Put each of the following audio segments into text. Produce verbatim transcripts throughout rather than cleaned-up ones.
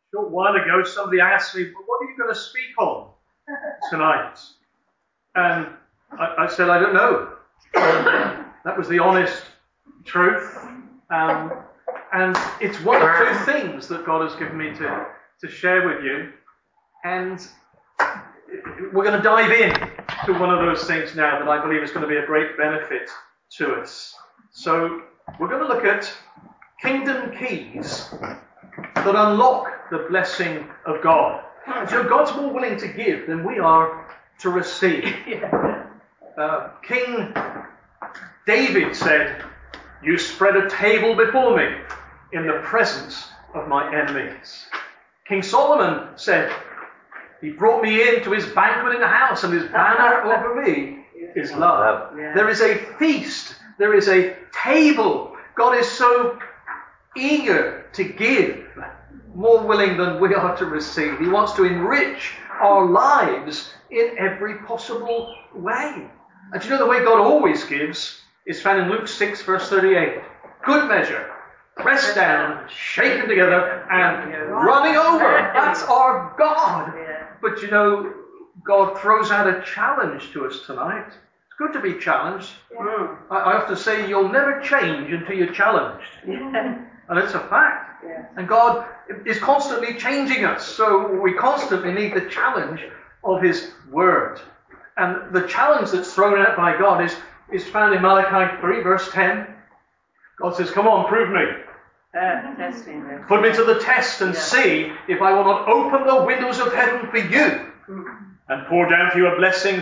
A short while ago, somebody asked me, well, what are you going to speak on tonight? And I, I said, I don't know. That was the honest truth. Um, and it's one of two things that God has given me to, to share with you. And we're going to dive in to one of those things now that I believe is going to be a great benefit to us. So we're going to look at kingdom keys that unlock the blessing of God. So God's more willing to give than we are to receive. Uh, King David said, "You spread a table before me in the presence of my enemies." King Solomon said, "He brought me into his banquet in the house, and his banner over me is love." There is a feast. There is a table. God is so eager to give, more willing than we are to receive. He wants to enrich our lives in every possible way. And you know the way God always gives is found in Luke six, verse thirty-eight. Good measure, pressed down, shaken together, and running over. That's our God. But you know, God throws out a challenge to us tonight. It's good to be challenged. Yeah. I, I often say you'll never change until you're challenged. Yeah. And it's a fact. Yeah. And God is constantly changing us. So we constantly need the challenge of His Word. And the challenge that's thrown out by God is, is found in Malachi three, verse ten. God says, "Come on, prove me. Uh, testing me. Put me to the test and yeah. see if I will not open the windows of heaven for you and pour down for you a blessing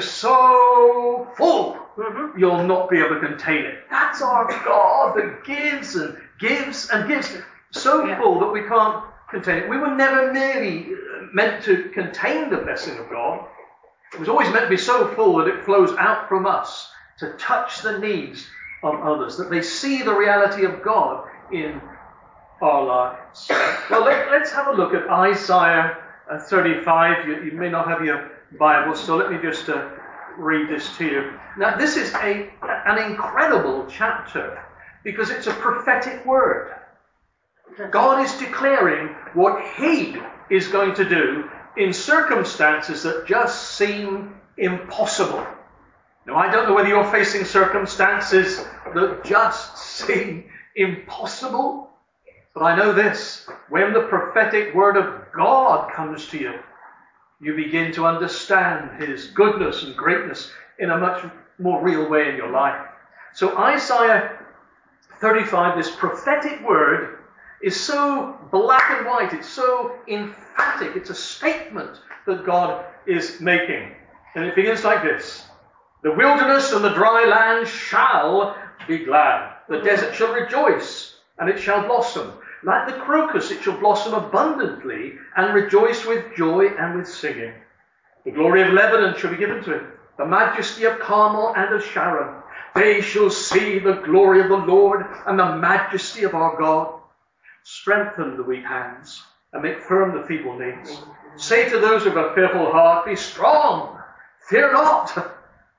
so full mm-hmm. you'll not be able to contain it." That's our God that gives and gives and gives so yeah. full that we can't contain it. We were never merely meant to contain the blessing of God. It was always meant to be so full that it flows out from us to touch the needs of others, that they see the reality of God in our lives. Well, let, let's have a look at Isaiah uh, thirty-five. You, you may not have your Bible, so let me just uh, read this to you. Now, this is a an incredible chapter because it's a prophetic word. God is declaring what He is going to do in circumstances that just seem impossible. Now, I don't know whether you're facing circumstances that just seem impossible, but I know this: when the prophetic word of God comes to you, you begin to understand His goodness and greatness in a much more real way in your life. So Isaiah thirty-five, this prophetic word, is so black and white, it's so emphatic, it's a statement that God is making. And it begins like this: "The wilderness and the dry land shall be glad. The desert shall rejoice, and it shall blossom. Like the crocus, it shall blossom abundantly, and rejoice with joy and with singing. The glory of Lebanon shall be given to him, the majesty of Carmel and of Sharon. They shall see the glory of the Lord and the majesty of our God. Strengthen the weak hands, and make firm the feeble knees. Say to those who have a fearful heart, be strong, fear not.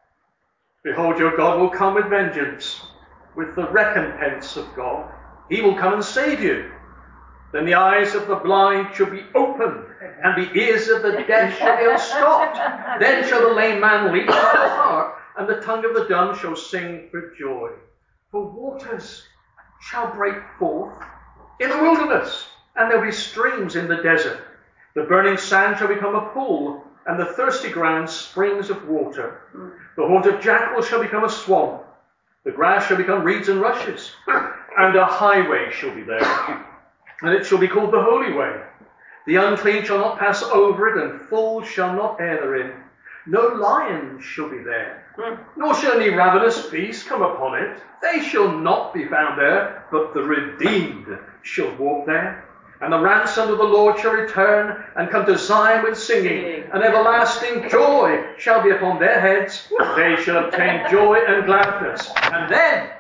Behold, your God will come with vengeance, with the recompense of God. He will come and save you. Then the eyes of the blind shall be opened, and the ears of the deaf shall be unstopped. Then shall the lame man leap from the heart, and the tongue of the dumb shall sing for joy. For waters shall break forth in the wilderness, and there will be streams in the desert. The burning sand shall become a pool, and the thirsty ground springs of water. The haunt of jackals shall become a swamp. The grass shall become reeds and rushes, and a highway shall be there, and it shall be called the Holy Way. The unclean shall not pass over it, and fools shall not err therein. No lion shall be there, nor shall any ravenous beast come upon it. They shall not be found there, but the redeemed shall walk there. And the ransomed of the Lord shall return and come to Zion with singing, and everlasting joy shall be upon their heads. They shall obtain joy and gladness, and then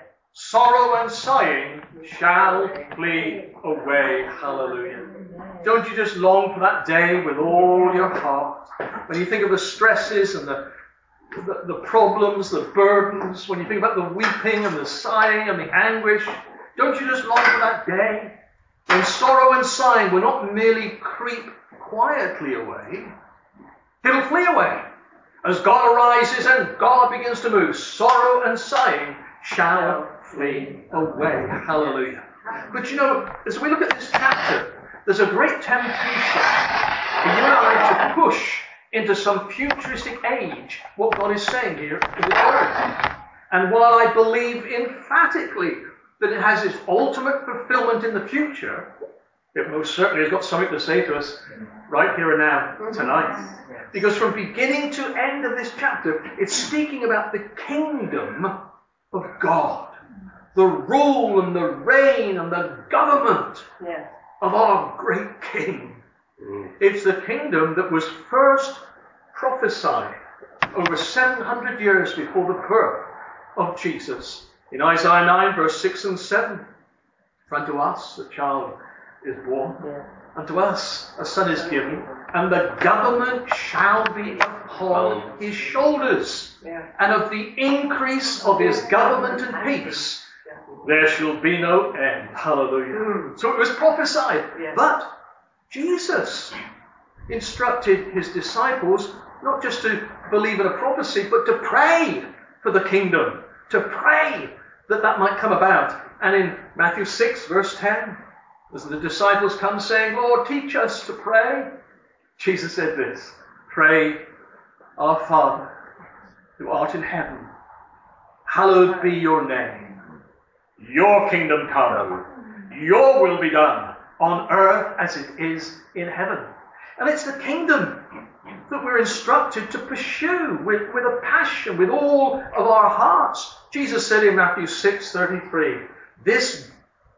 sorrow and sighing shall flee away. Hallelujah. Don't you just long for that day with all your heart? When you think of the stresses and the, the, the problems, the burdens, when you think about the weeping and the sighing and the anguish, don't you just long for that day When sorrow and sighing will not merely creep quietly away, it'll flee away. As God arises and God begins to move, sorrow and sighing shall flee away. Hallelujah. But you know, as we look at this chapter, there's a great temptation for you and I to push into some futuristic age what God is saying here in His Word. And while I believe emphatically that it has its ultimate fulfillment in the future, it most certainly has got something to say to us right here and now, tonight. Because from beginning to end of this chapter, it's speaking about the kingdom of God, the rule and the reign and the government yeah. of our great King. Mm. It's the kingdom that was first prophesied over seven hundred years before the birth of Jesus. In Isaiah nine, verse six and seven, for unto us a child is born, yeah. unto us a son is given, and the government shall be upon his shoulders, yeah. and of the increase of his government and peace there shall be no end. Hallelujah. Mm. So it was prophesied. Yes. But Jesus instructed his disciples not just to believe in a prophecy, but to pray for the kingdom, to pray that that might come about. And in Matthew six, verse ten, as the disciples come saying, Lord, teach us to pray, Jesus said this, pray, our Father, who art in heaven, hallowed be your name. Your kingdom come, your will be done on earth as it is in heaven. And it's the kingdom that we're instructed to pursue with, with a passion, with all of our hearts. Jesus said in Matthew six thirty-three, this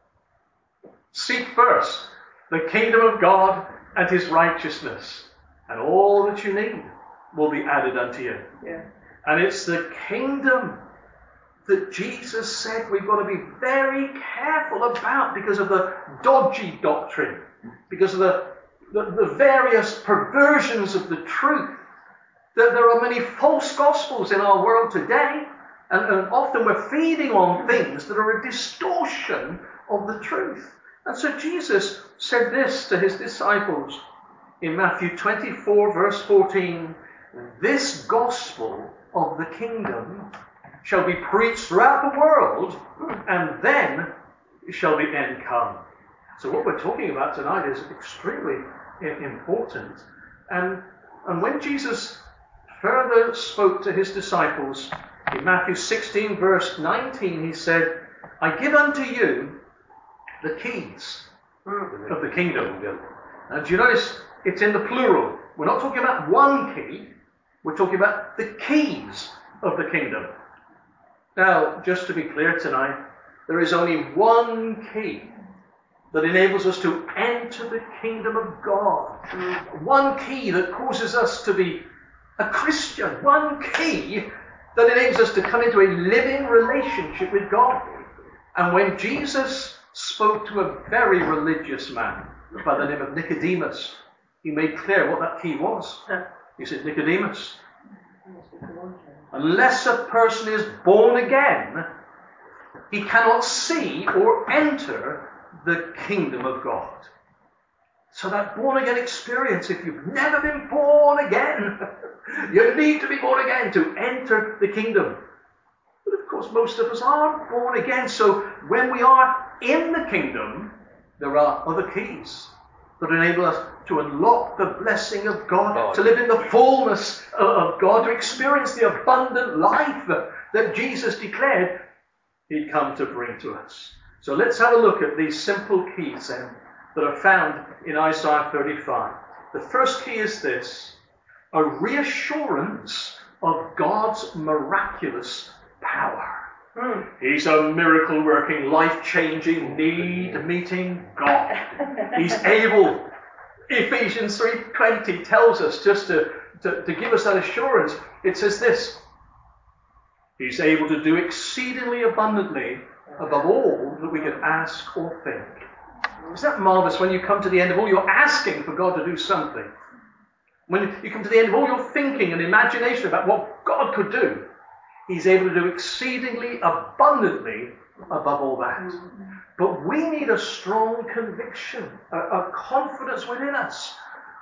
seek first the kingdom of God and his righteousness, and all that you need will be added unto you. Yeah. And it's the kingdom that Jesus said we've got to be very careful about because of the dodgy doctrine, because of the, the, the various perversions of the truth. That there are many false gospels in our world today, and, and often we're feeding on things that are a distortion of the truth. And so Jesus said this to his disciples in Matthew twenty-four, verse fourteen, this gospel of the kingdom shall be preached throughout the world, and then shall the end come. So what we're talking about tonight is extremely important. And, and when Jesus further spoke to his disciples, in Matthew sixteen, verse nineteen, he said, I give unto you the keys of the kingdom. Now, do you notice it's in the plural? We're not talking about one key. We're talking about the keys of the kingdom. Now, just to be clear tonight, there is only one key that enables us to enter the kingdom of God. One key that causes us to be a Christian. One key that enables us to come into a living relationship with God. And when Jesus spoke to a very religious man by the name of Nicodemus, he made clear what that key was. He said, Nicodemus, unless a person is born again, he cannot see or enter the kingdom of God. So that born again experience, if you've never been born again, you need to be born again to enter the kingdom. But of course, most of us aren't born again. So when we are in the kingdom, there are other keys that enable us to unlock the blessing of God, God. to live in the fullness of God, to experience the abundant life that Jesus declared he'd come to bring to us. So let's have a look at these simple keys then that are found in Isaiah thirty-five. The first key is this, a reassurance of God's miraculous power. Hmm. He's a miracle-working, life-changing, need-meeting God. He's able. Ephesians three twenty tells us, just to, to, to give us that assurance, it says this, he's able to do exceedingly abundantly above all that we could ask or think. Isn't that marvelous when you come to the end of all your asking for God to do something? When you come to the end of all your thinking and imagination about what God could do, he's able to do exceedingly abundantly above all that. But we need a strong conviction, a, a confidence within us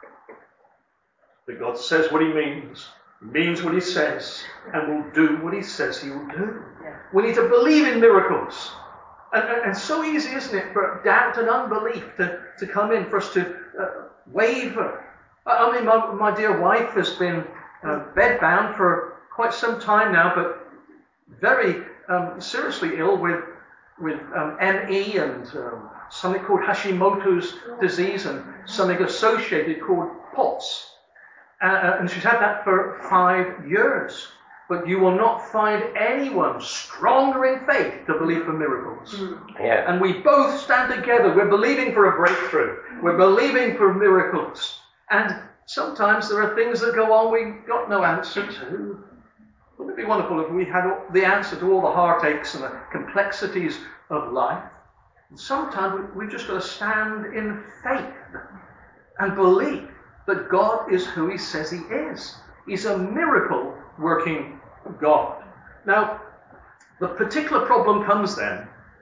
that God says what he means, means what he says, and will do what he says he will do. We need to believe in miracles. And, and, and so easy, isn't it, for doubt and unbelief to, to come in, for us to uh, waver. I mean, my, my dear wife has been uh, bedbound for quite some time now, but very um, seriously ill with with um, M E and um, something called Hashimoto's disease and something associated called POTS. Uh, and she's had that for five years. But you will not find anyone stronger in faith to believe for miracles. Yeah. And we both stand together. We're believing for a breakthrough. We're believing for miracles. And sometimes there are things that go on we've got no answer to. Wouldn't it be wonderful if we had the answer to all the heartaches and the complexities of life? And sometimes we've just got to stand in faith and believe that God is who he says he is. He's a miracle-working God. Now, the particular problem comes then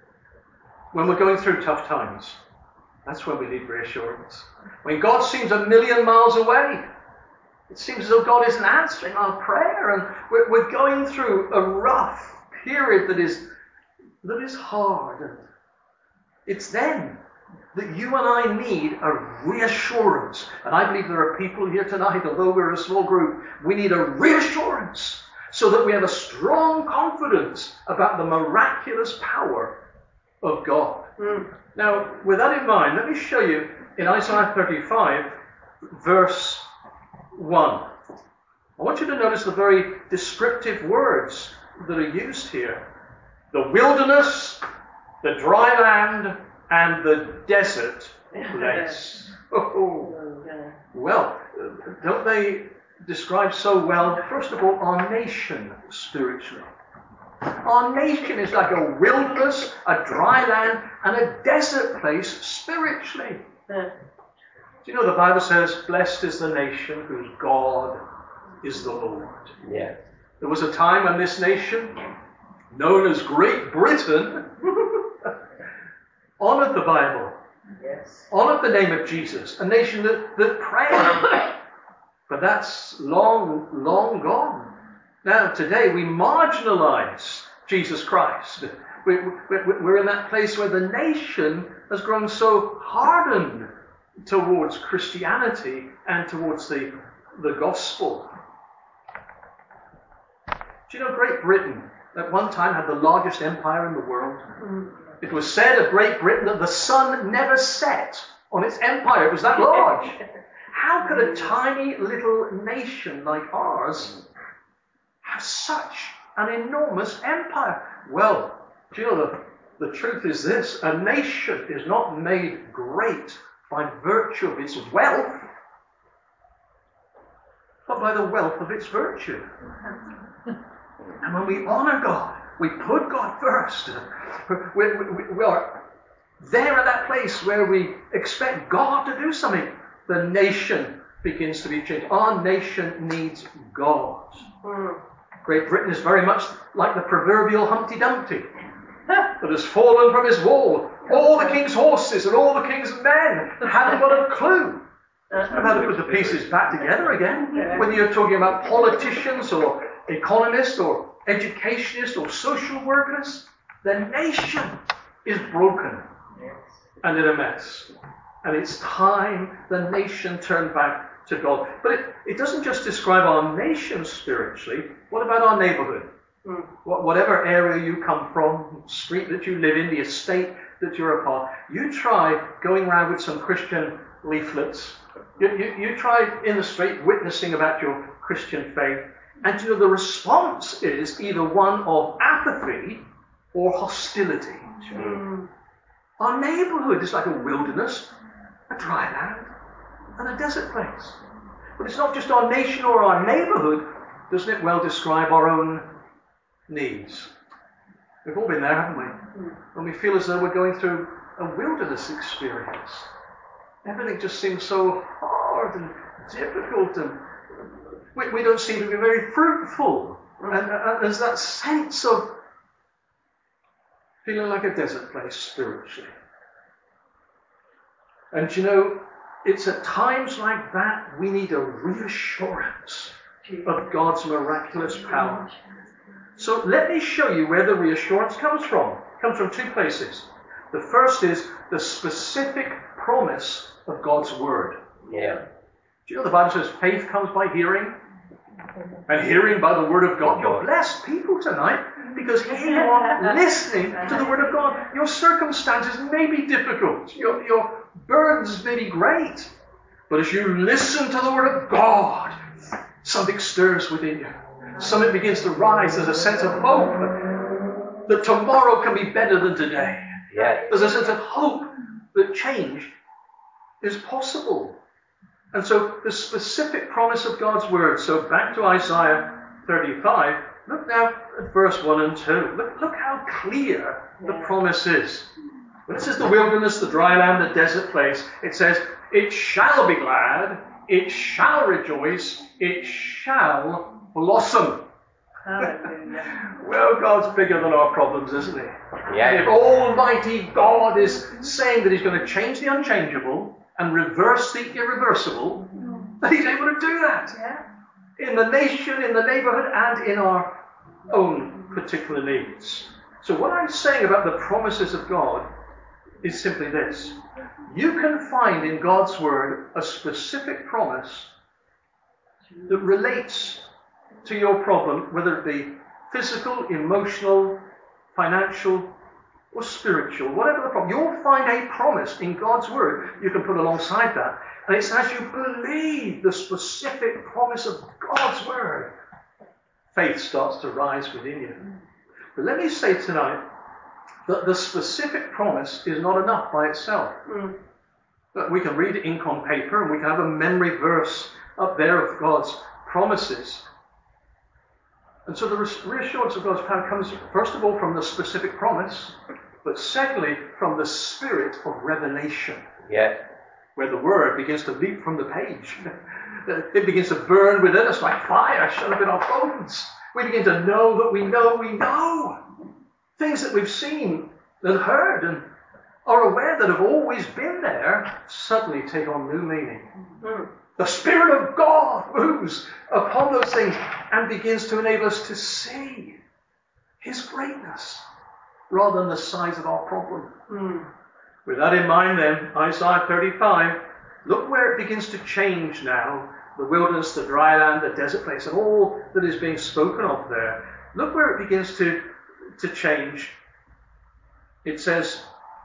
when we're going through tough times. That's when we need reassurance. When God seems a million miles away. It seems as though God isn't answering our prayer, and we're, we're going through a rough period that is that is hard. And it's then that you and I need a reassurance. And I believe there are people here tonight, although we're a small group, we need a reassurance so that we have a strong confidence about the miraculous power of God. Mm. Now, with that in mind, let me show you in Isaiah thirty-five, verse one. I want you to notice the very descriptive words that are used here. The wilderness, the dry land, and the desert place. Oh, well, don't they describe so well, first of all, our nation spiritually? Our nation is like a wilderness, a dry land, and a desert place spiritually. Do you know the Bible says, blessed is the nation whose God is the Lord. Yeah. There was a time when this nation, known as Great Britain, honored the Bible, yes. honored the name of Jesus, a nation that, that prayed. But that's long, long gone. Now, today, we marginalize Jesus Christ. We, we, we're in that place where the nation has grown so hardened towards Christianity and towards the, the gospel. Do you know Great Britain at one time had the largest empire in the world? It was said of Great Britain that the sun never set on its empire. It was that large. How could a tiny little nation like ours have such an enormous empire? Well, do you know the, the truth is this: a nation is not made great by virtue of its wealth, but by the wealth of its virtue. And when we honor God, we put God first. We, we, we are there at that place where we expect God to do something. The nation begins to be changed. Our nation needs God. Great Britain is very much like the proverbial Humpty Dumpty that has fallen from his wall. All the king's horses and all the king's men haven't got a clue of how to put the pieces back together again. Whether you're talking about politicians or economists or educationists or social workers, the nation is broken and in a mess. And it's time the nation turned back to God. But it, it doesn't just describe our nation spiritually. What about our neighborhood? Mm. Whatever area you come from, street that you live in, the estate that you're a part, you try going around with some Christian leaflets. You, you, you try in the street witnessing about your Christian faith. And you know, the response is either one of apathy or hostility. Mm. Our neighborhood is like a wilderness, a dry land, and a desert place. But it's not just our nation or our neighborhood. Doesn't it well describe our own needs? We've all been there, haven't we? When we feel as though we're going through a wilderness experience. Everything just seems so hard and difficult, and we, we don't seem to be very fruitful. And, and there's that sense of feeling like a desert place spiritually. And you know, it's at times like that we need a reassurance of God's miraculous power. So let me show you where the reassurance comes from. It comes from two places. The first is the specific promise of God's word. Yeah. Do you know the Bible says faith comes by hearing? And hearing by the word of God. You're blessed people tonight because here you are listening to the word of God. Your circumstances may be difficult. Your, your burdens may be great. But as you listen to the word of God, something stirs within you. Something begins to rise. There's a sense of hope that tomorrow can be better than today. Yeah. There's a sense of hope that change is possible. And so the specific promise of God's word. So back to Isaiah thirty-five. Look now at verse one and two. Look, look how clear the promise is. When it says the wilderness, the dry land, the desert place, it says, it shall be glad, it shall rejoice, it shall blossom. Well, God's bigger than our problems, isn't he? Yeah. If Almighty God is saying that he's going to change the unchangeable and reverse the irreversible, then he's able to do that. Yeah. In the nation, in the neighborhood, and in our own particular needs. So what I'm saying about the promises of God is simply this. You can find in God's word a specific promise that relates to your problem, whether it be physical, emotional, financial, or spiritual, whatever the problem. You'll find a promise in God's word you can put alongside that. And it's as you believe the specific promise of God's word, faith starts to rise within you. But let me say tonight that the specific promise is not enough by itself. Mm. But we can read ink on paper and we can have a memory verse up there of God's promises. And so the reassurance of God's power comes, first of all, from the specific promise, but secondly, from the spirit of revelation. Yeah. Where the word begins to leap from the page. It begins to burn within us like fire shut up in our bones. We begin to know that we know we know. Things that we've seen and heard and are aware that have always been there suddenly take on new meaning. Mm. The Spirit of God moves upon those things and begins to enable us to see His greatness rather than the size of our problem. Mm. With that in mind then, Isaiah thirty-five, look where it begins to change now. The wilderness, the dry land, the desert place, and all that is being spoken of there. Look where it begins to, to change. It says,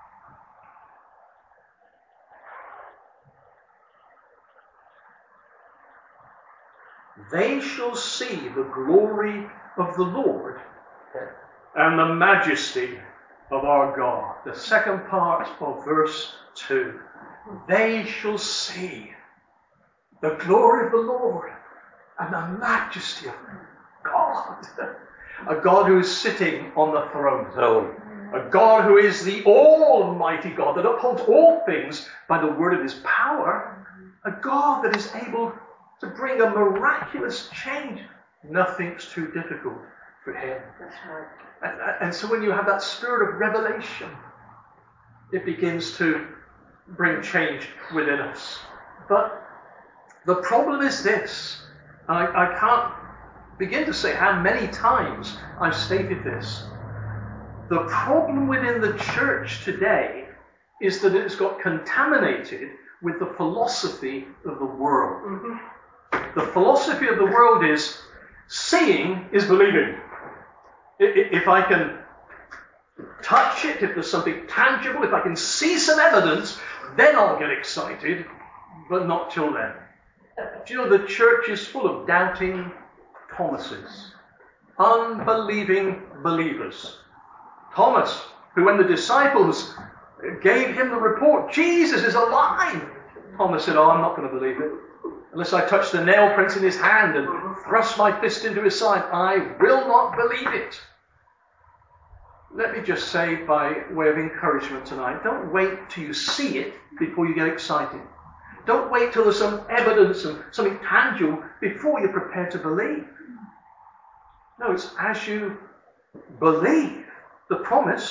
they shall see the glory of the Lord and the majesty of our God. The second part of verse two. They shall see the glory of the Lord and the majesty of God. A God who is sitting on the throne. throne. A God who is the Almighty God that upholds all things by the word of His power. A God that is able to bring a miraculous change. Nothing's too difficult for Him. That's right. And, and so when you have that spirit of revelation, it begins to bring change within us. But the problem is this. I, I can't begin to say how many times I've stated this. The problem within the church today is that it's got contaminated with the philosophy of the world. Mm-hmm. The philosophy of the world is seeing is believing. If I can touch it, if there's something tangible, if I can see some evidence, then I'll get excited, but not till then. Do you know the church is full of doubting Thomases, unbelieving believers. Thomas, who when the disciples gave him the report, Jesus is alive, Thomas said, oh, I'm not going to believe it. Unless I touch the nail prints in his hand and thrust my fist into his side, I will not believe it. Let me just say by way of encouragement tonight, don't wait till you see it before you get excited. Don't wait till there's some evidence and something tangible before you're prepared to believe. No, it's as you believe the promise,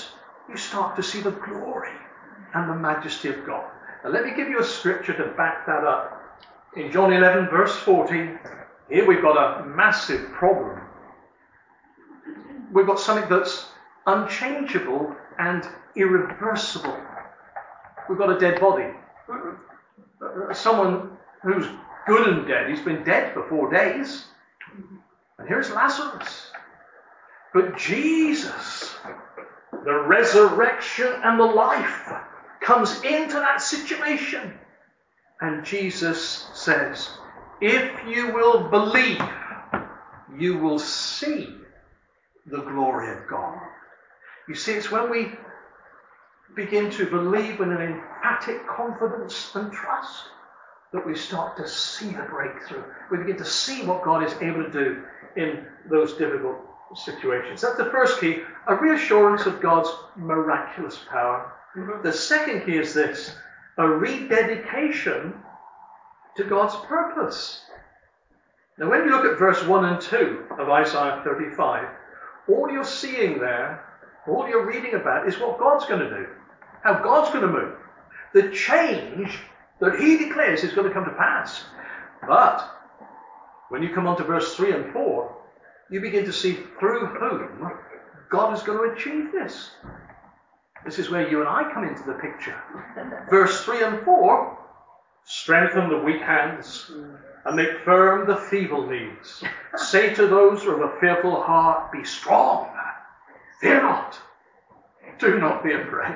you start to see the glory and the majesty of God. Now let me give you a scripture to back that up. In John eleven, verse forty, here we've got a massive problem. We've got something that's unchangeable and irreversible. We've got a dead body. Someone who's good and dead. He's been dead for four days. And here's Lazarus. But Jesus, the resurrection and the life, comes into that situation. And Jesus says, if you will believe, you will see the glory of God. You see, it's when we begin to believe with an emphatic confidence and trust that we start to see the breakthrough. We begin to see what God is able to do in those difficult situations. That's the first key, a reassurance of God's miraculous power. Mm-hmm. The second key is this, a rededication to God's purpose. Now when you look at verse one and two of Isaiah thirty-five, all you're seeing there, all you're reading about is what God's going to do, how God's going to move. The change that he declares is going to come to pass. But when you come on to verse three and four, you begin to see through whom God is going to achieve this. This is where you and I come into the picture. Verse three and four, strengthen the weak hands and make firm the feeble knees. Say to those who have a fearful heart, be strong. Fear not. Do not be afraid.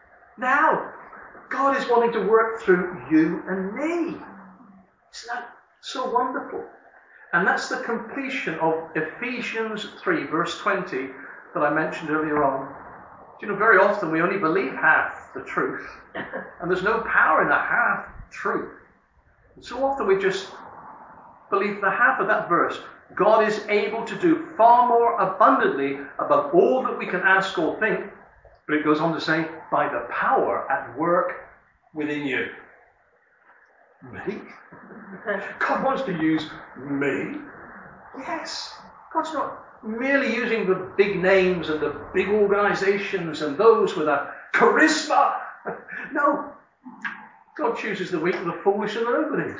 Now, God is wanting to work through you and me. Isn't that so wonderful? And that's the completion of Ephesians three, verse twenty, that I mentioned earlier on. You know, very often we only believe half the truth, and there's no power in the half truth. And so often we just believe the half of that verse. God is able to do far more abundantly above all that we can ask or think. But it goes on to say, by the power at work within you. Me? God wants to use me? Yes. God's not merely using the big names and the big organizations and those with a charisma. No. God chooses the weak and the foolish and the nobodies.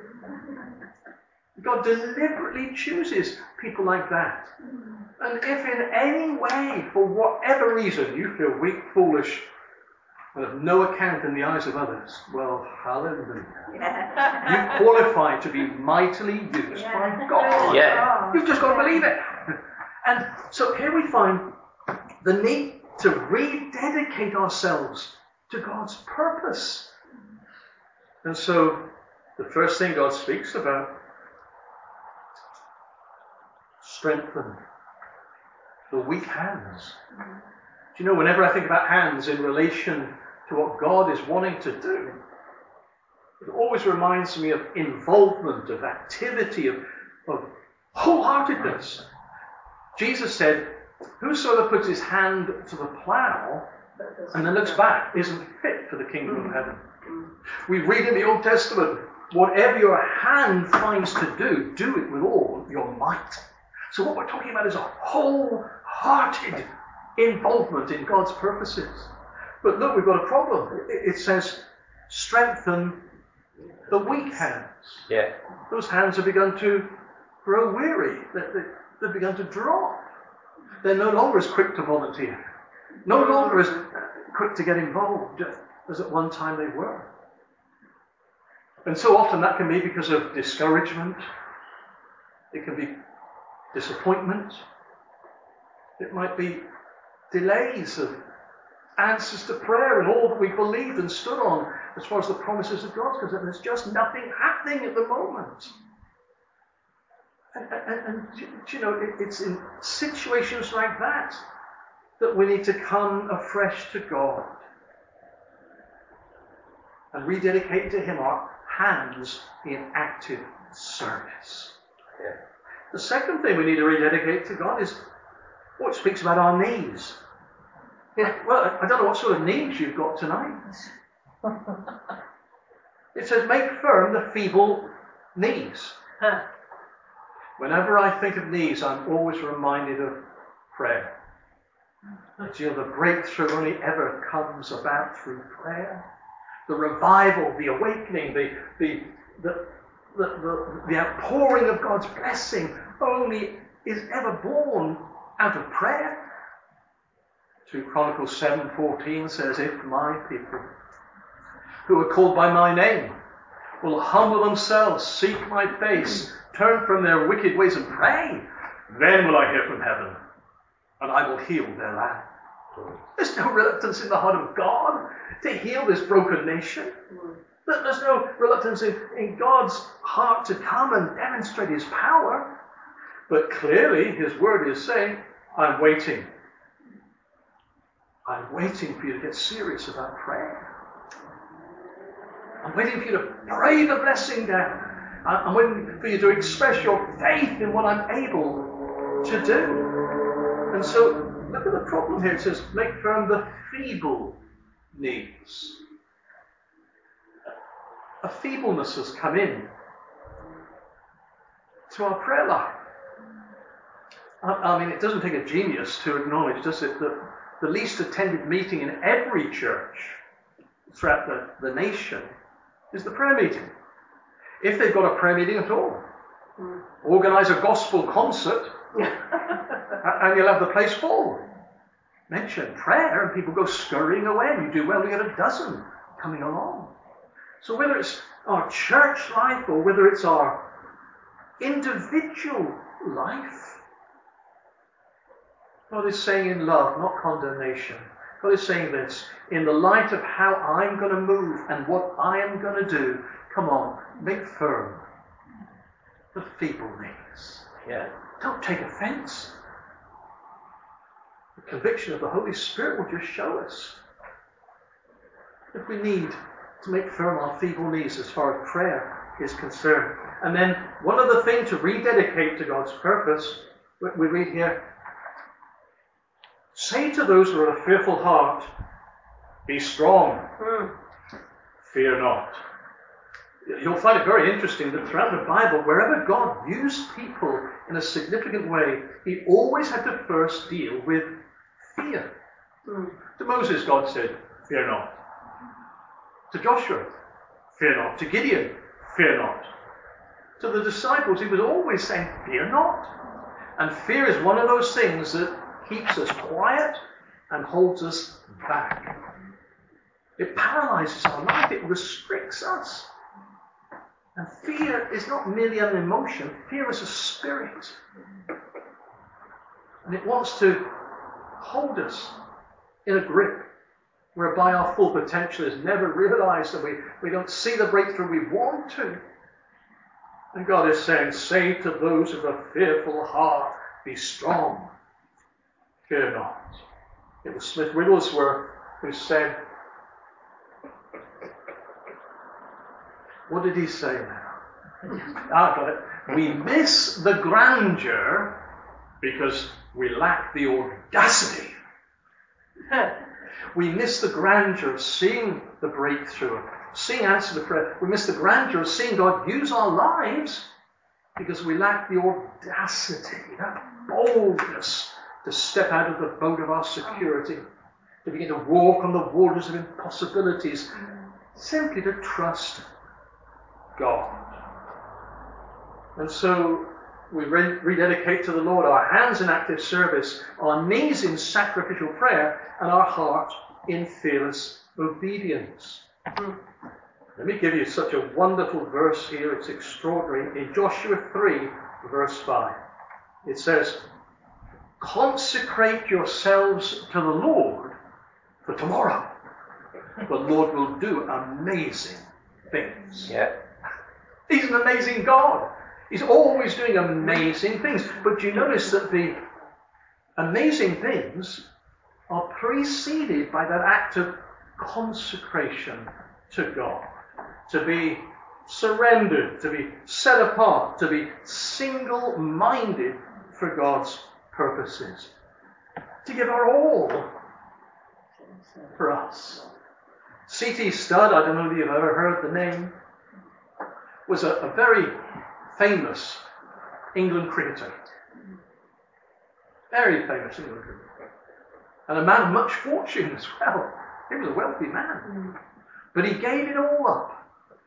God deliberately chooses people like that. And if in any way, for whatever reason, you feel weak, foolish, and of no account in the eyes of others, well, hallelujah. Yeah. You qualify to be mightily used yeah. by God. Yeah. You've just got to believe it. And so here we find the need to rededicate ourselves to God's purpose. And so the first thing God speaks about, strengthen the weak hands. Do you know, whenever I think about hands in relation to what God is wanting to do, it always reminds me of involvement, of activity, of, of wholeheartedness. Jesus said, whosoever puts his hand to the plough and then looks back isn't fit for the kingdom of heaven. We read in the Old Testament, whatever your hand finds to do, do it with all your might. So what we're talking about is a wholehearted involvement in God's purposes. But look, we've got a problem. It says, strengthen the weak hands. Yeah. Those hands have begun to grow weary. They've begun to drop. They're no longer as quick to volunteer. No longer as quick to get involved as at one time they were. And so often that can be because of discouragement. It can be disappointment. It might be delays of answers to prayer and all that we believed and stood on as far as the promises of God, because there's just nothing happening at the moment. And, and, and you know, it, it's in situations like that that we need to come afresh to God and rededicate to Him our hands in active service. Yeah. The second thing we need to rededicate to God is, well, it speaks about our knees. Yeah, well, I don't know what sort of knees you've got tonight. It says, make firm the feeble knees. Huh. Whenever I think of knees, I'm always reminded of prayer. But you know, the breakthrough only ever comes about through prayer. The revival, the awakening, the, the, the, the, the, the outpouring of God's blessing only is ever born out of prayer. two Chronicles seven fourteen says, if my people who are called by my name will humble themselves, seek my face, turn from their wicked ways and pray, then will I hear from heaven and I will heal their land. There's no reluctance in the heart of God to heal this broken nation. There's no reluctance in, in God's heart to come and demonstrate his power. But clearly his word is saying, I'm waiting. I'm waiting for you to get serious about prayer. I'm waiting for you to pray the blessing down. I'm waiting for you to express your faith in what I'm able to do. And so, look at the problem here. It says, make firm the feeble knees. A feebleness has come in to our prayer life. I, I mean, it doesn't take a genius to acknowledge, does it, that the least attended meeting in every church throughout the, the nation is the prayer meeting. If they've got a prayer meeting at all. Mm. Organise a gospel concert and you'll have the place full. Mention prayer and people go scurrying away, and you do well to get a dozen coming along. So whether it's our church life or whether it's our individual life, God is saying in love, not condemnation. God is saying this, in the light of how I'm going to move and what I am going to do, come on, make firm the feeble knees. Yeah. Don't take offense. The conviction of the Holy Spirit will just show us if we need to make firm our feeble knees as far as prayer is concerned. And then one other thing to rededicate to God's purpose, we read here, say to those who are of a fearful heart, be strong, mm. fear not. You'll find it very interesting that throughout the Bible, wherever God used people in a significant way, he always had to first deal with fear. Mm. To Moses, God said, fear not. To Joshua, fear not. To Gideon, fear not. To the disciples, he was always saying, fear not. And fear is one of those things that keeps us quiet and holds us back. It paralyzes our life. It restricts us. And fear is not merely an emotion. Fear is a spirit. And it wants to hold us in a grip whereby our full potential is never realized and we, we don't see the breakthrough we want to. And God is saying, say to those of a fearful heart, be strong. Fear not. It was Smith Wigglesworth who said, what did he say now? Ah, got it. We miss the grandeur because we lack the audacity. We miss the grandeur of seeing the breakthrough, seeing answer to prayer. We miss the grandeur of seeing God use our lives because we lack the audacity, that boldness to step out of the boat of our security, to begin to walk on the waters of impossibilities, simply to trust God. And so we re- rededicate to the Lord our hands in active service, our knees in sacrificial prayer, and our heart in fearless obedience. Let me give you such a wonderful verse here. It's extraordinary. In Joshua three, verse five, it says, consecrate yourselves to the Lord, for tomorrow the Lord will do amazing things. Yeah. He's an amazing God. He's always doing amazing things. But you notice that the amazing things are preceded by that act of consecration to God. To be surrendered, to be set apart, to be single-minded for God's purposes. To give our all for us. C T Studd, I don't know if you've ever heard the name, was a, a very famous England cricketer. Very famous England cricketer. and a man of much fortune as well. He was a wealthy man. But he gave it all up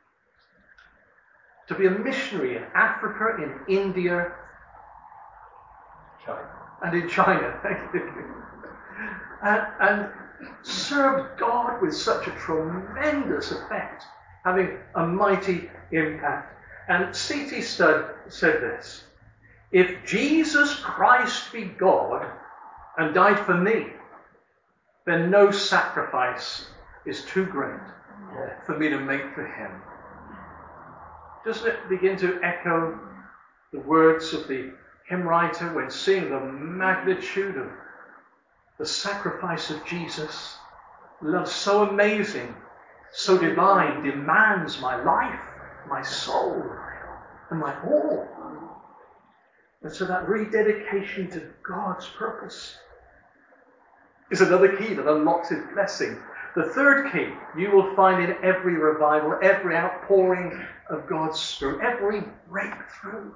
to be a missionary in Africa, in India, China. and in China. and, and served God with such a tremendous effect, having a mighty impact. And C T Studd said this: if Jesus Christ be God and died for me, then no sacrifice is too great for me to make for him. Doesn't it begin to echo the words of the hymn writer when seeing the magnitude of the sacrifice of Jesus? Love so amazing, so divine, demands my life, my soul, and my all. And so that rededication to God's purpose is another key that unlocks his blessing. The third key you will find in every revival, every outpouring of God's Spirit, every breakthrough.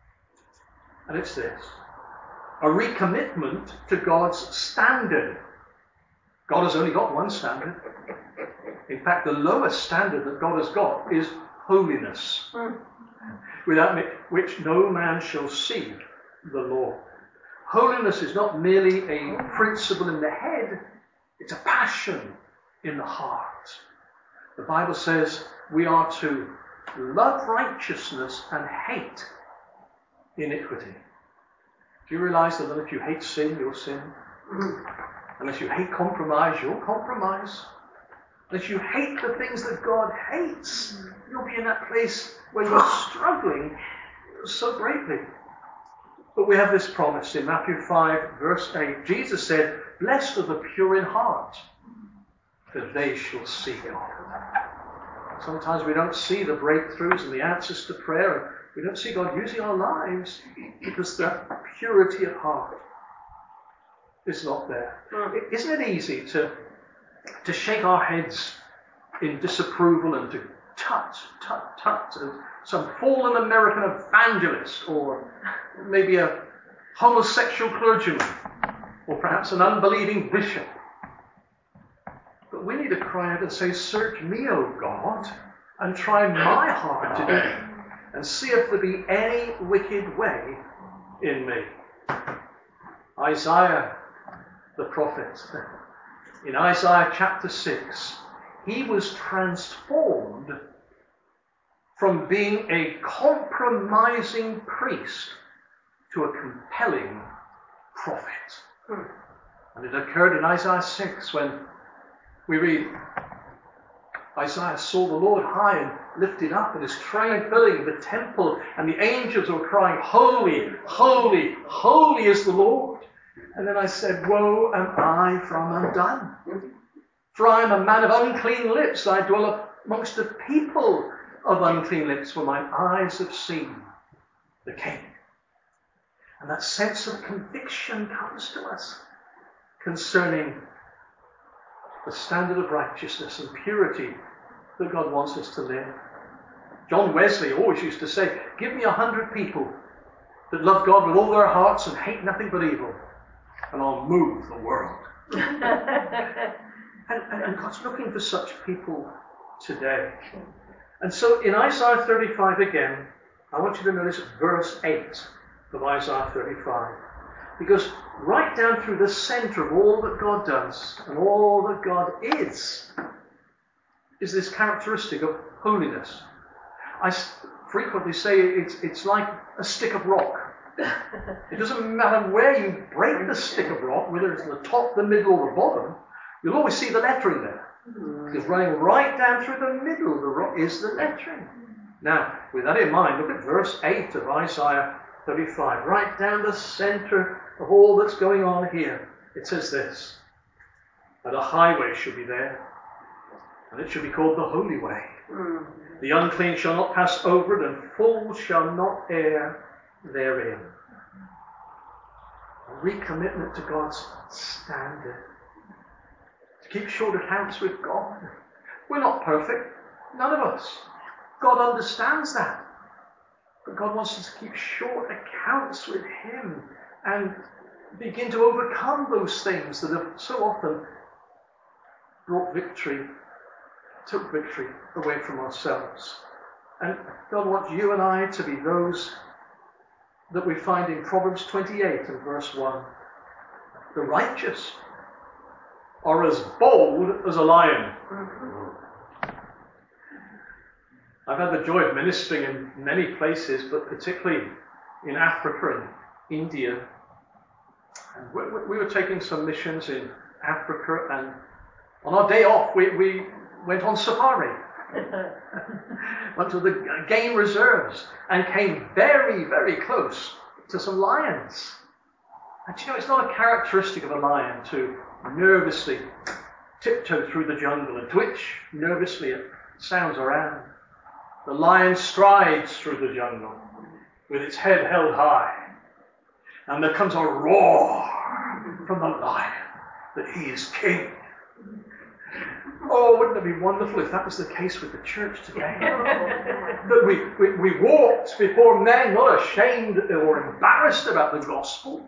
And it's this: a recommitment to God's standard. God has only got one standard. In fact, the lowest standard that God has got is holiness, without which no man shall see the Lord. Holiness is not merely a principle in the head, it's a passion in the heart. The Bible says we are to love righteousness and hate iniquity. Do you realize that if you hate sin, you'll sin? Unless you hate compromise, you'll compromise. Unless you hate the things that God hates, you'll be in that place where you're struggling so greatly. But we have this promise in Matthew five, verse eight. Jesus said, blessed are the pure in heart, for they shall see God. Sometimes we don't see the breakthroughs and the answers to prayer. We don't see God using our lives because the purity of heart is not there. Isn't it easy to, to shake our heads in disapproval and to tut, tut, tut at some fallen American evangelist, or maybe a homosexual clergyman, or perhaps an unbelieving bishop? But we need to cry out and say, search me, O God, and try my heart today, and see if there be any wicked way in me. Isaiah, the prophet, in Isaiah chapter six, he was transformed from being a compromising priest to a compelling prophet. Hmm. And it occurred in Isaiah six when we read, Isaiah saw the Lord high and lifted up, and his train filling the temple, and the angels were crying, holy, holy, holy is the Lord. And then I said, woe am I, for I'm undone. For I am a man of unclean lips. I dwell amongst a people of unclean lips, for mine eyes have seen the King. And that sense of conviction comes to us concerning the standard of righteousness and purity that God wants us to live. John Wesley always used to say, give me a hundred people that love God with all their hearts and hate nothing but evil, and I'll move the world. and, and, and God's looking for such people today. And so in Isaiah thirty-five again, I want you to notice verse eight of Isaiah thirty-five. Because right down through the center of all that God does and all that God is, is this characteristic of holiness. I frequently say it's, it's like a stick of rock. It doesn't matter where you break the stick of rock, whether it's the top, the middle, or the bottom, you'll always see the lettering there. Because running right down through the middle of the rock is the lettering. Now, with that in mind, look at verse eight of Isaiah thirty-five. Right down the center of all that's going on here, it says this: and a highway shall be there, and it shall be called the Holy Way. Mm. The unclean shall not pass over it, and fools shall not err therein. A recommitment to God's standard. To keep short accounts with God. We're not perfect. None of us. God understands that. But God wants us to keep short accounts with Him and begin to overcome those things that have so often brought victory, took victory away from ourselves. And God wants you and I to be those that we find in Proverbs twenty-eight and verse one. The righteous are as bold as a lion. I've had the joy of ministering in many places, but particularly in Africa and India. And we, we were taking some missions in Africa, and on our day off, we, we went on safari. Went to the game reserves and came very, very close to some lions. And you know, it's not a characteristic of a lion to nervously tiptoe through the jungle and twitch nervously at sounds around. The lion strides through the jungle with its head held high, and there comes a roar from the lion that he is king. Oh, wouldn't it be wonderful if that was the case with the church today? That we, we, we walked before men not ashamed or embarrassed about the gospel.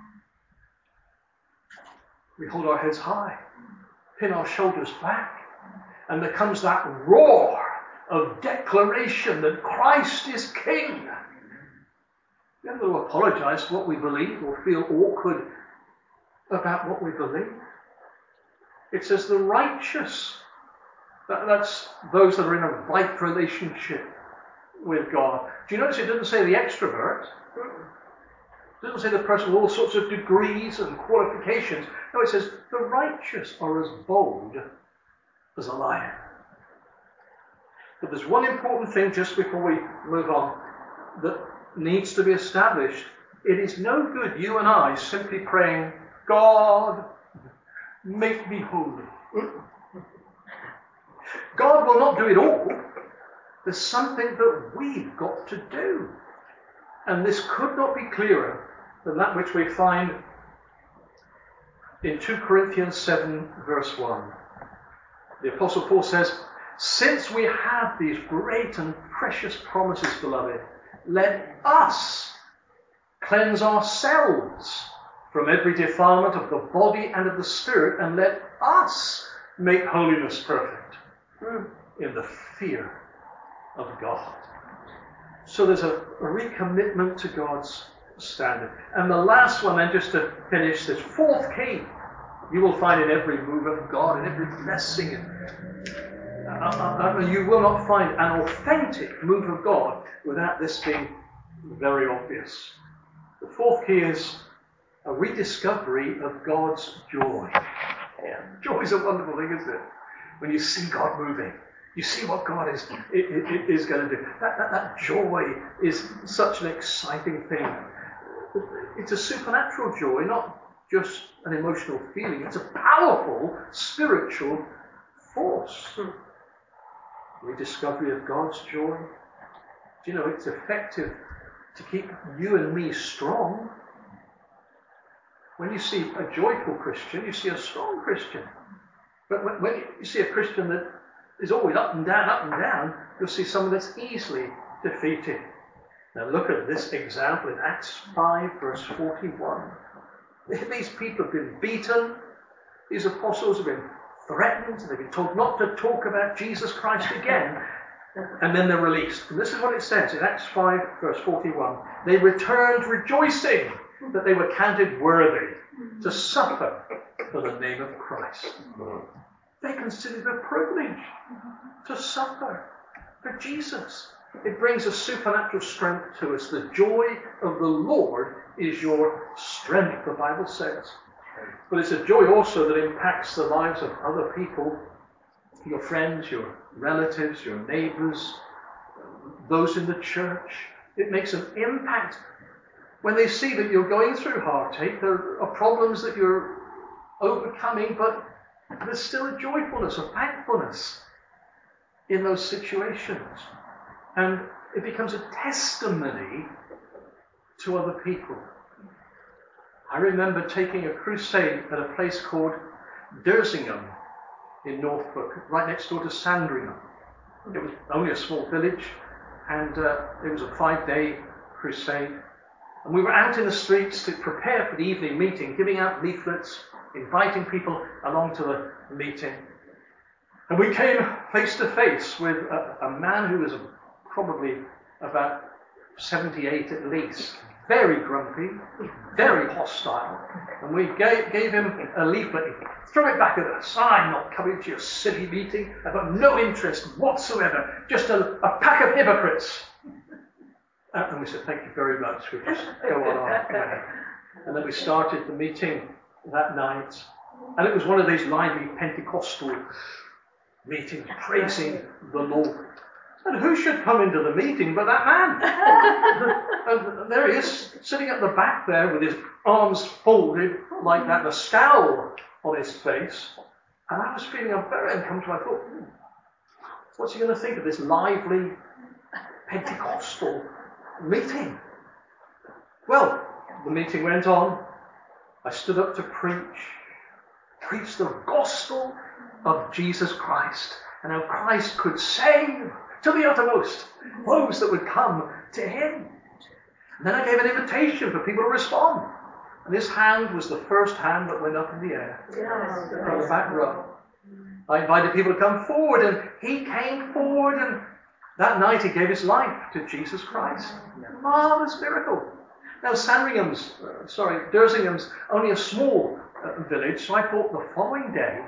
We hold our heads high, pin our shoulders back, and there comes that roar of declaration that Christ is King. We haven't got to apologize for what we believe or feel awkward about what we believe. It says the righteous. That, that's those that are in a right relationship with God. Do you notice it doesn't say the extrovert? It doesn't say the person with all sorts of degrees and qualifications. No, it says the righteous are as bold as a lion. But there's one important thing just before we move on that needs to be established. It is no good you and I simply praying, God, make me holy. God will not do it all. There's something that we've got to do. And this could not be clearer than that which we find in two Corinthians seven, verse one. The Apostle Paul says, since we have these great and precious promises, beloved, let us cleanse ourselves from every defilement of the body and of the spirit, and let us make holiness perfect in the fear of God. So there's a, a recommitment to God's standard. And the last one then, just to finish this, fourth key, you will find in every move of God, in every blessing. And, uh, uh, uh, you will not find an authentic move of God without this being very obvious. The fourth key is a rediscovery of God's joy. Yeah. Joy is a wonderful thing, isn't it? When you see God moving, you see what God is, is, is going to do. That, that, that joy is such an exciting thing. It's a supernatural joy, not just an emotional feeling. It's a powerful spiritual force. Hmm. Rediscovery of God's joy. Do you know, it's effective to keep you and me strong. When you see a joyful Christian, you see a strong Christian. But when, when you see a Christian that is always up and down, up and down, you'll see someone that's easily defeated. Now look at this example in Acts five, verse forty-one. These people have been beaten. These apostles have been threatened. They've been told not to talk about Jesus Christ again. And then they're released. And this is what it says in Acts five, verse forty-one. They returned rejoicing that they were counted worthy to suffer for the name of Christ. They considered it a privilege to suffer for Jesus. It brings a supernatural strength to us. The joy of the Lord is your strength, the Bible says. But it's a joy also that impacts the lives of other people, your friends, your relatives, your neighbours, those in the church. It makes an impact when they see that you're going through heartache. There are problems that you're overcoming, but there's still a joyfulness, a thankfulness in those situations. And it becomes a testimony to other people. I remember taking a crusade at a place called Dersingham in Norfolk, right next door to Sandringham. It was only a small village, and uh, it was a five-day crusade. And we were out in the streets to prepare for the evening meeting, giving out leaflets, inviting people along to the meeting. And we came face to face with a, a man who was probably about seventy-eight at least, very grumpy, very hostile. And we gave, gave him a leaflet. Throw it back at us. I'm not coming to your silly meeting. I've got no interest whatsoever. Just a, a pack of hypocrites. And we said, thank you very much. We just go on our way. And then we started the meeting that night. And it was one of these lively Pentecostal meetings, praising the Lord. And who should come into the meeting but that man? And there he is, sitting at the back there with his arms folded like that, and a scowl on his face. And I was feeling very uncomfortable. I thought, hmm, what's he going to think of this lively Pentecostal meeting? Well, the meeting went on. I stood up to preach, preach the gospel of Jesus Christ, and how Christ could save to the uttermost those that would come to him. And then I gave an invitation for people to respond. And his hand was the first hand that went up in the air yes, from the back row. I invited people to come forward, and he came forward, and that night he gave his life to Jesus Christ. Marvellous miracle. Now Sandringham's, uh, sorry, Dersingham's only a small uh, village, so I thought the following day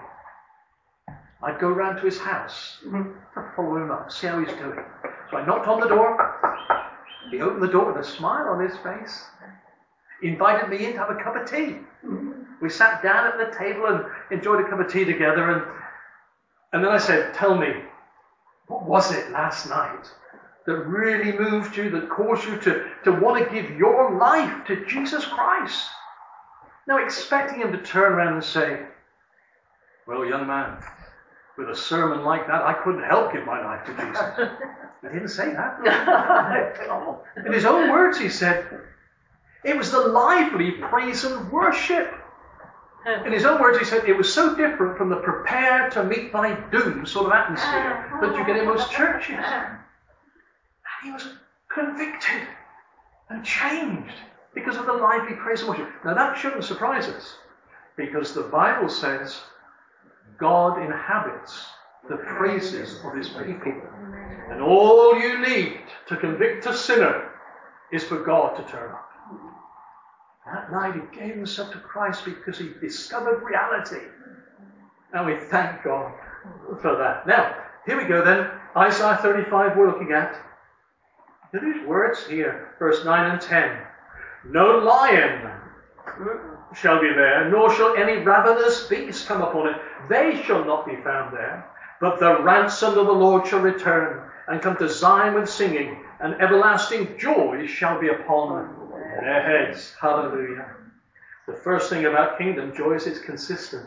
I'd go round to his house to follow him up, see how he's doing. So I knocked on the door. He opened the door with a smile on his face. He invited me in to have a cup of tea. We sat down at the table and enjoyed a cup of tea together. And, and then I said, tell me, what was it last night that really moved you, that caused you to, to want to give your life to Jesus Christ? Now, expecting him to turn around and say, well, young man, with a sermon like that, I couldn't help give my life to Jesus. I didn't say that. In his own words, he said, it was the lively praise and worship. In his own words, he said, it was so different from the prepare to meet thy doom sort of atmosphere that you get in most churches. And he was convicted and changed because of the lively praise and worship. Now that shouldn't surprise us, because the Bible says God inhabits the praises of his people. And all you need to convict a sinner is for God to turn up. That night he gave himself to Christ because he discovered reality. And we thank God for that. Now, here we go then. Isaiah thirty-five we're looking at. Look at these words here, verse nine and ten. No lion shall be there, nor shall any ravenous beast come upon it. They shall not be found there. But the ransomed of the Lord shall return, and come to Zion with singing, and everlasting joy shall be upon their heads. Hallelujah. The first thing about kingdom joy is it's consistent.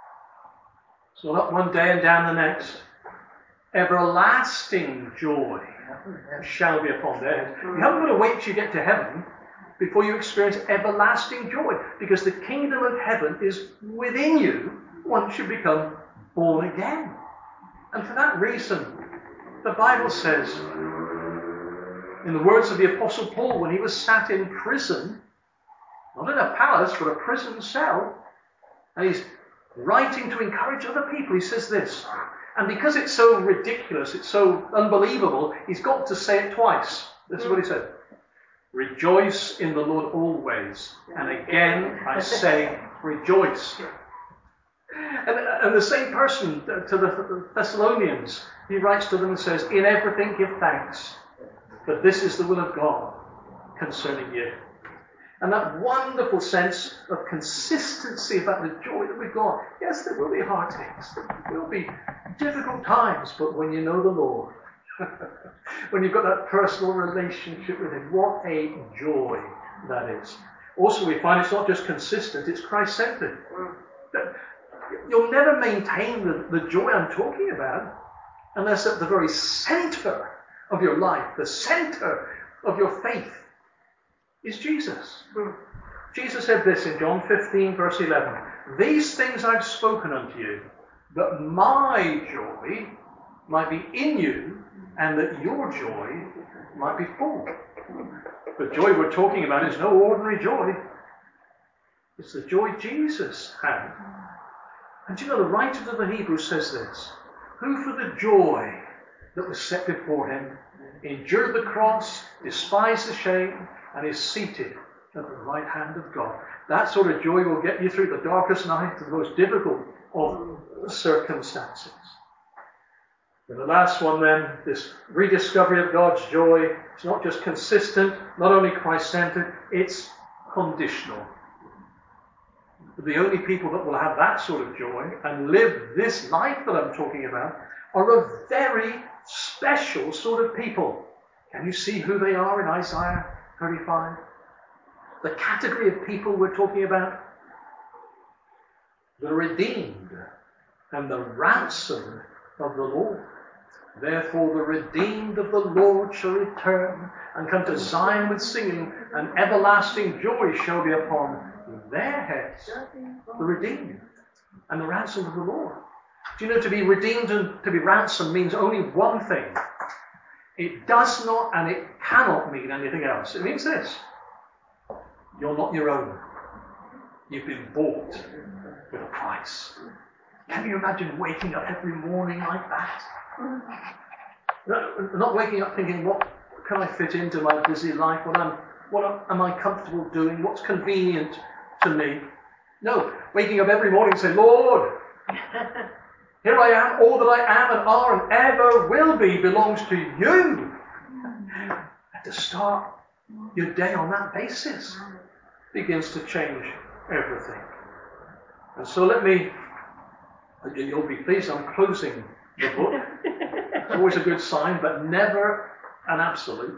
It's not up one day and down the next. Everlasting joy shall be upon their heads. You haven't got to wait till you get to heaven before you experience everlasting joy, because the kingdom of heaven is within you once you become born again. And for that reason, the Bible says, in the words of the Apostle Paul, when he was sat in prison, not in a palace, but a prison cell, and he's writing to encourage other people, he says this, and because it's so ridiculous, it's so unbelievable, he's got to say it twice. This is what he said. Rejoice in the Lord always, and again I say rejoice. And, and the same person to the Thessalonians, he writes to them and says, in everything give thanks, for this is the will of God concerning you. And that wonderful sense of consistency about the joy that we've got. Yes, there will be heartaches, there will be difficult times, but when you know the Lord, when you've got that personal relationship with him, what a joy that is. Also, we find it's not just consistent, it's Christ-centered. You'll never maintain the, the joy I'm talking about unless at the very center of your life, the center of your faith, is Jesus. Jesus said this in John fifteen, verse eleven. These things I've spoken unto you, that my joy might be in you, and that your joy might be full. The joy we're talking about is no ordinary joy. It's the joy Jesus had. And do you know, the writer to the Hebrews says this: who for the joy that was set before him endured the cross, despised the shame, and is seated at the right hand of God. That sort of joy will get you through the darkest night, the most difficult of circumstances. And the last one then, this rediscovery of God's joy, it's not just consistent, not only Christ-centered, it's conditional. The only people that will have that sort of joy and live this life that I'm talking about are a very special sort of people. Can you see who they are in Isaiah thirty-five? The category of people we're talking about: the redeemed and the ransomed of the Lord. Therefore the redeemed of the Lord shall return and come to Zion with singing, and everlasting joy shall be upon their heads. The redeemed and the ransomed of the Lord. Do you know, to be redeemed and to be ransomed means only one thing. It does not and it cannot mean anything else. It means this: you're not your own. You've been bought with a price. Can you imagine waking up every morning like that? Not waking up thinking, what can I fit into my busy life? What, I'm, what am I comfortable doing? What's convenient to me? No, waking up every morning and saying, Lord, here I am. All that I am and are and ever will be belongs to you. And to start your day on that basis begins to change everything. And so let me, you'll be pleased, I'm closing the book. It's always a good sign, but never an absolute.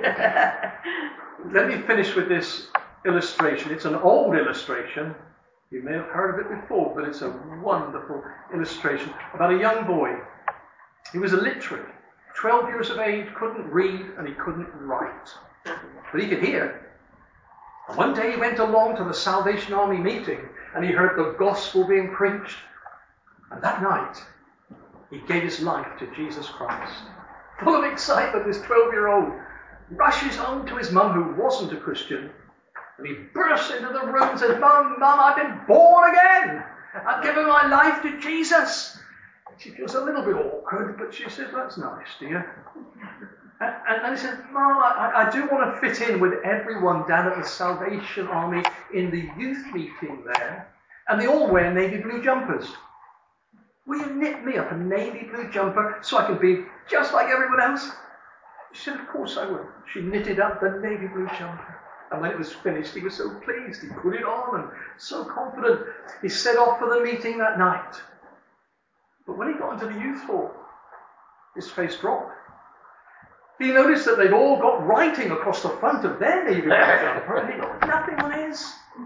Let me finish with this illustration. It's an old illustration. You may have heard of it before, but it's a wonderful illustration about a young boy. He was illiterate, twelve years of age, couldn't read, and he couldn't write. But he could hear. And one day he went along to the Salvation Army meeting, and he heard the gospel being preached. And that night, he gave his life to Jesus Christ. Full of excitement, this twelve-year-old rushes home to his mum, who wasn't a Christian, and he bursts into the room and says, Mum, Mum, I've been born again. I've given my life to Jesus. She feels a little bit awkward, but she says, that's nice, dear. And, and, and he says, Mum, I, I do want to fit in with everyone down at the Salvation Army in the youth meeting there. And they all wear navy blue jumpers. Will you knit me up a navy blue jumper so I can be just like everyone else? She said, of course I will. She knitted up the navy blue jumper. And when it was finished, he was so pleased. He put it on and so confident. He set off for the meeting that night. But when he got into the youth hall, his face dropped. He noticed that they'd all got writing across the front of their navy blue jumper, and he got nothing on his.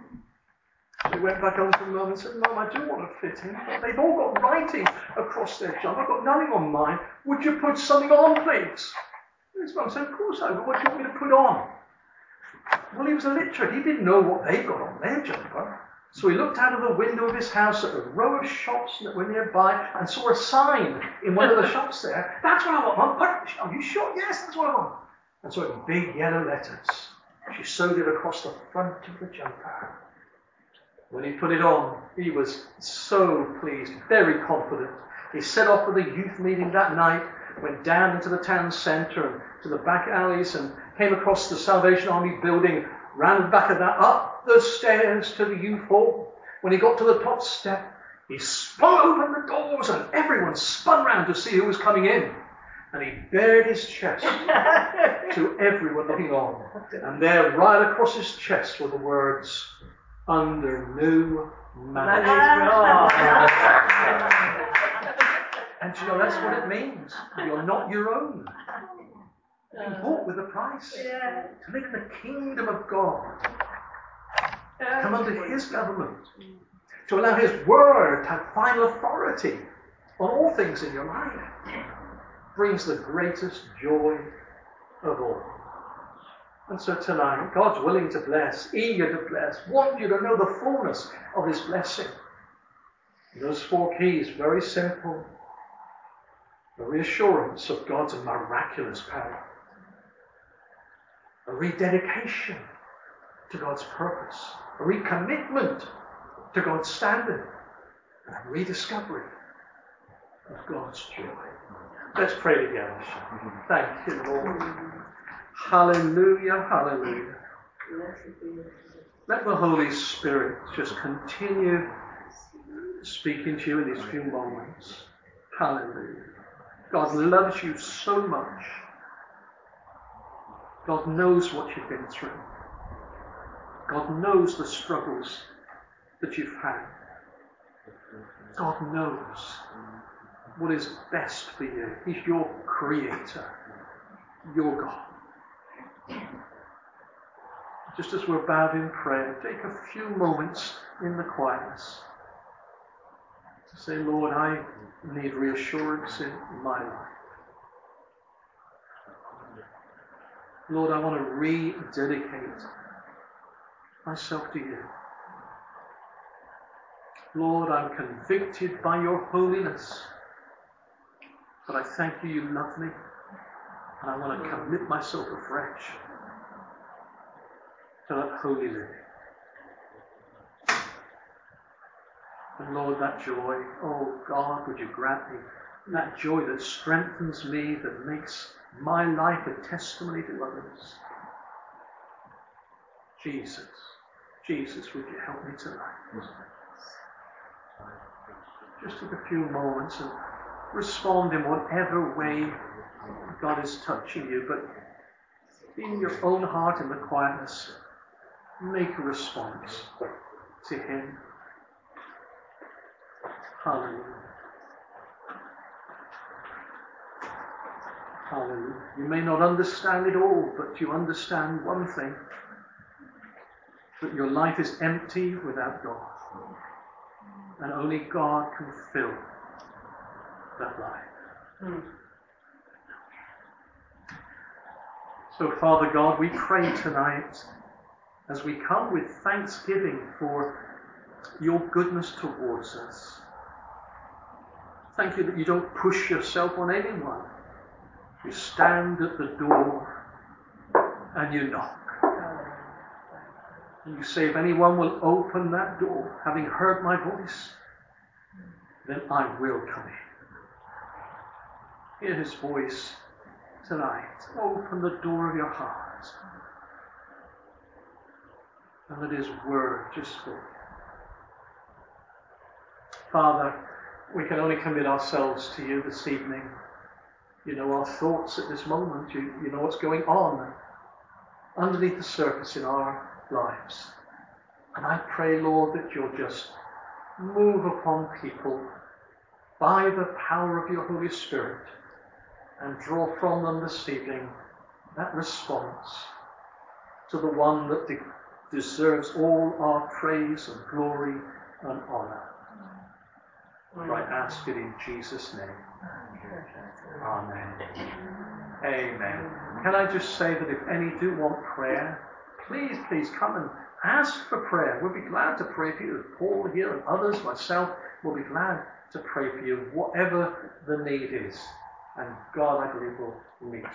He went back home for a moment and said, Mum, I do want to fit in, but they've all got writing across their jumper. I've got nothing on mine. Would you put something on, please? And his mum said, of course I will. What do you want me to put on? Well, he was illiterate. He didn't know what they'd got on their jumper. So he looked out of the window of his house at a row of shops that were nearby and saw a sign in one of the shops there. That's what I want, Mum. Are you sure? Yes, that's what I want. And so in big yellow letters, she sewed it across the front of the jumper. When he put it on, he was so pleased, very confident. He set off for the youth meeting that night, went down into the town centre and to the back alleys and came across the Salvation Army building, round the back of that, up the stairs to the youth hall. When he got to the top step, he spun open the doors and everyone spun round to see who was coming in. And he bared his chest to everyone looking on. And there, right across his chest, were the words, under new management. And you know, that's what it means. You're not your own. You've been bought with a price. Yeah. To live in the kingdom of God. Come under his government. To allow his word to have final authority on all things in your life. Brings the greatest joy of all. And so tonight, God's willing to bless, eager to bless, want you to know the fullness of his blessing. And those four keys, very simple. The reassurance of God's miraculous power. a rededication to God's purpose, a recommitment to God's standard, and a rediscovery of God's joy. Let's pray together. Thank you, Lord. Hallelujah, hallelujah. Let the Holy Spirit just continue speaking to you in these few moments. Hallelujah. God loves you so much. God knows what you've been through. God knows the struggles that you've had. God knows what is best for you. He's your creator, your God. Just as we're bowed in prayer, take a few moments in the quietness to say, Lord, I need reassurance in my life. Lord, I want to rededicate myself to you. Lord, I'm convicted by your holiness, but I thank you, you love me, and I want to commit myself afresh to that holy living. And Lord, that joy, oh God, would you grant me that joy that strengthens me, that makes my life a testimony to others. Jesus, Jesus, would you help me tonight? Just take a few moments and respond in whatever way God is touching you, but in your own heart, in the quietness, make a response to Him. Hallelujah. Hallelujah. You may not understand it all, but you understand one thing, that your life is empty without God. And only God can fill that life. Mm. So, Father God, we pray tonight as we come with thanksgiving for your goodness towards us. Thank you that you don't push yourself on anyone. You stand at the door and you knock. And you say, if anyone will open that door, having heard my voice, then I will come in. Hear his voice tonight. Open the door of your heart. And let his word just fill you. Father, we can only commit ourselves to you this evening. You know our thoughts at this moment. You, you know what's going on underneath the surface in our lives. And I pray, Lord, that you'll just move upon people by the power of your Holy Spirit and draw from them this evening that response to the one that de- deserves all our praise and glory and honor. For I ask it in Jesus' name. Amen. Amen. Can I just say that if any do want prayer, please, please come and ask for prayer. We'll be glad to pray for you. Paul here and others, myself, will be glad to pray for you, whatever the need is. And God, I believe, will meet